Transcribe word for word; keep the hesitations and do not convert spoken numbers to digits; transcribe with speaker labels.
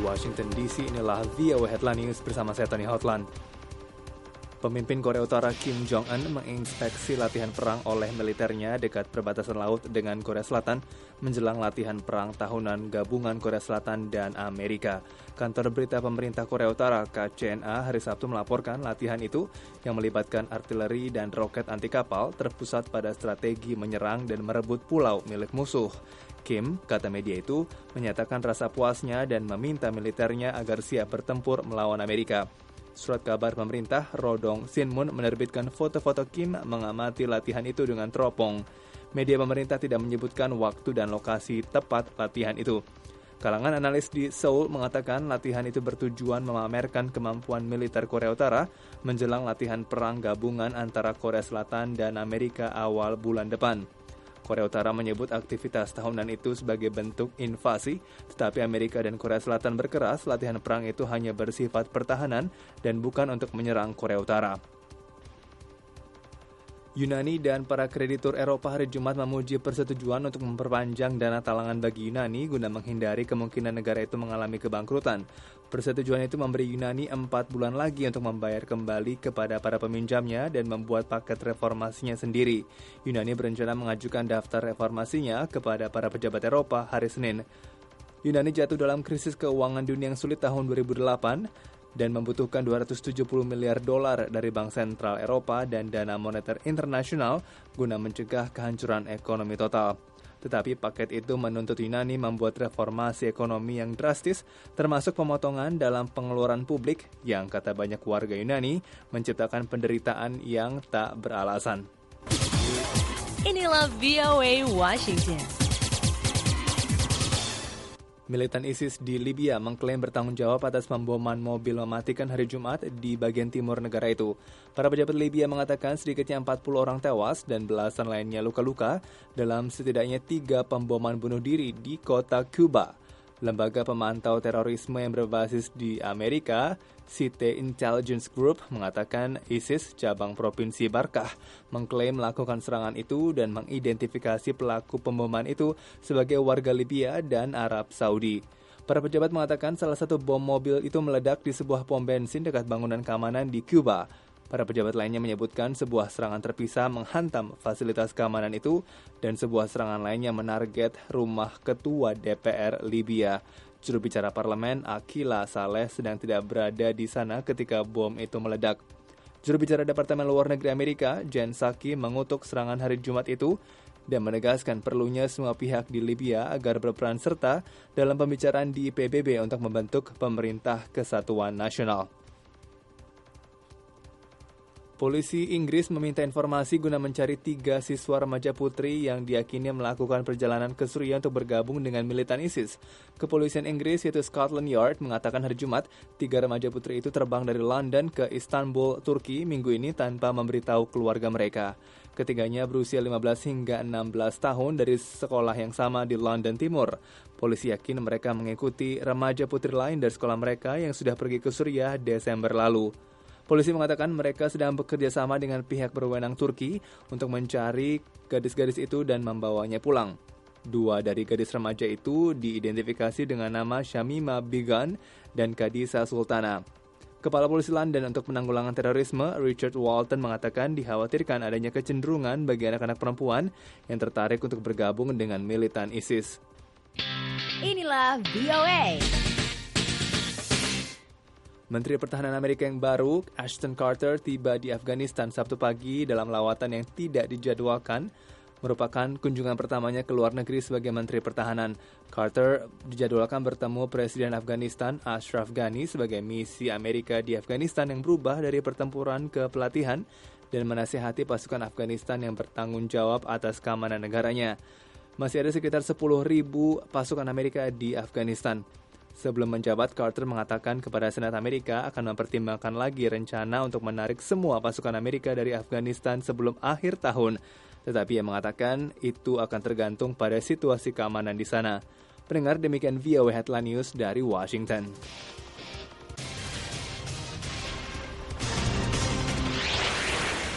Speaker 1: Washington D C, inilah V O A Headline News bersama saya Tony Hotland. Pemimpin Korea Utara Kim Jong-un menginspeksi latihan perang oleh militernya dekat perbatasan laut dengan Korea Selatan menjelang latihan perang tahunan gabungan Korea Selatan dan Amerika. Kantor berita pemerintah Korea Utara K C N A hari Sabtu melaporkan latihan itu yang melibatkan artileri dan roket anti kapal terpusat pada strategi menyerang dan merebut pulau milik musuh. Kim, kata media itu, menyatakan rasa puasnya dan meminta militernya agar siap bertempur melawan Amerika. Surat kabar pemerintah Rodong Sinmun menerbitkan foto-foto Kim mengamati latihan itu dengan teropong. Media pemerintah tidak menyebutkan waktu dan lokasi tepat latihan itu. Kalangan analis di Seoul mengatakan latihan itu bertujuan memamerkan kemampuan militer Korea Utara menjelang latihan perang gabungan antara Korea Selatan dan Amerika awal bulan depan. Korea Utara menyebut aktivitas tahunan itu sebagai bentuk invasi, tetapi Amerika dan Korea Selatan berkeras latihan perang itu hanya bersifat pertahanan dan bukan untuk menyerang Korea Utara. Yunani dan para kreditur Eropa hari Jumat memuji persetujuan untuk memperpanjang dana talangan bagi Yunani guna menghindari kemungkinan negara itu mengalami kebangkrutan. Persetujuan itu memberi Yunani empat bulan lagi untuk membayar kembali kepada para peminjamnya dan membuat paket reformasinya sendiri. Yunani berencana mengajukan daftar reformasinya kepada para pejabat Eropa hari Senin. Yunani jatuh dalam krisis keuangan dunia yang sulit tahun dua ribu delapan dan membutuhkan dua ratus tujuh puluh miliar dolar dari Bank Sentral Eropa dan Dana Moneter Internasional guna mencegah kehancuran ekonomi total. Tetapi paket itu menuntut Yunani membuat reformasi ekonomi yang drastis, termasuk pemotongan dalam pengeluaran publik yang kata banyak warga Yunani menciptakan penderitaan yang tak beralasan.
Speaker 2: Inilah V O A Washington.
Speaker 1: Militan ISIS di Libya mengklaim bertanggung jawab atas pemboman mobil mematikan hari Jumat di bagian timur negara itu. Para pejabat Libya mengatakan sedikitnya empat puluh orang tewas dan belasan lainnya luka-luka dalam setidaknya tiga pemboman bunuh diri di kota Quba. Lembaga pemantau terorisme yang berbasis di Amerika, Site Intelligence Group, mengatakan ISIS cabang provinsi Barkah mengklaim melakukan serangan itu dan mengidentifikasi pelaku pemboman itu sebagai warga Libya dan Arab Saudi. Para pejabat mengatakan salah satu bom mobil itu meledak di sebuah pom bensin dekat bangunan keamanan di Quba. Para pejabat lainnya menyebutkan sebuah serangan terpisah menghantam fasilitas keamanan itu dan sebuah serangan lainnya menarget rumah ketua D P R Libya. Juru bicara parlemen Akila Saleh sedang tidak berada di sana ketika bom itu meledak. Juru bicara Departemen Luar Negeri Amerika, Jen Psaki, mengutuk serangan hari Jumat itu dan menegaskan perlunya semua pihak di Libya agar berperan serta dalam pembicaraan di P B B untuk membentuk pemerintah kesatuan nasional. Polisi Inggris meminta informasi guna mencari tiga siswa remaja putri yang diyakini melakukan perjalanan ke Suriah untuk bergabung dengan militan ISIS. Kepolisian Inggris yaitu Scotland Yard mengatakan hari Jumat, tiga remaja putri itu terbang dari London ke Istanbul, Turki minggu ini tanpa memberitahu keluarga mereka. Ketiganya berusia lima belas hingga enam belas tahun dari sekolah yang sama di London Timur. Polisi yakin mereka mengikuti remaja putri lain dari sekolah mereka yang sudah pergi ke Suriah Desember lalu. Polisi mengatakan mereka sedang bekerja sama dengan pihak berwenang Turki untuk mencari gadis-gadis itu dan membawanya pulang. Dua dari gadis remaja itu diidentifikasi dengan nama Shamima Bigan dan Kadisa Sultana. Kepala Polisi London untuk Penanggulangan Terorisme, Richard Walton, mengatakan dikhawatirkan adanya kecenderungan bagi anak-anak perempuan yang tertarik untuk bergabung dengan militan ISIS.
Speaker 2: Inilah V O A.
Speaker 1: Menteri Pertahanan Amerika yang baru, Ashton Carter, tiba di Afghanistan Sabtu pagi dalam lawatan yang tidak dijadwalkan, merupakan kunjungan pertamanya ke luar negeri sebagai Menteri Pertahanan. Carter dijadwalkan bertemu Presiden Afghanistan Ashraf Ghani sebagai misi Amerika di Afghanistan yang berubah dari pertempuran ke pelatihan dan menasihati pasukan Afghanistan yang bertanggung jawab atas keamanan negaranya. Masih ada sekitar sepuluh ribu pasukan Amerika di Afghanistan. Sebelum menjabat, Carter mengatakan kepada Senat Amerika akan mempertimbangkan lagi rencana untuk menarik semua pasukan Amerika dari Afghanistan sebelum akhir tahun. Tetapi ia mengatakan itu akan tergantung pada situasi keamanan di sana. Pendengar, demikian V O A Headline News dari Washington.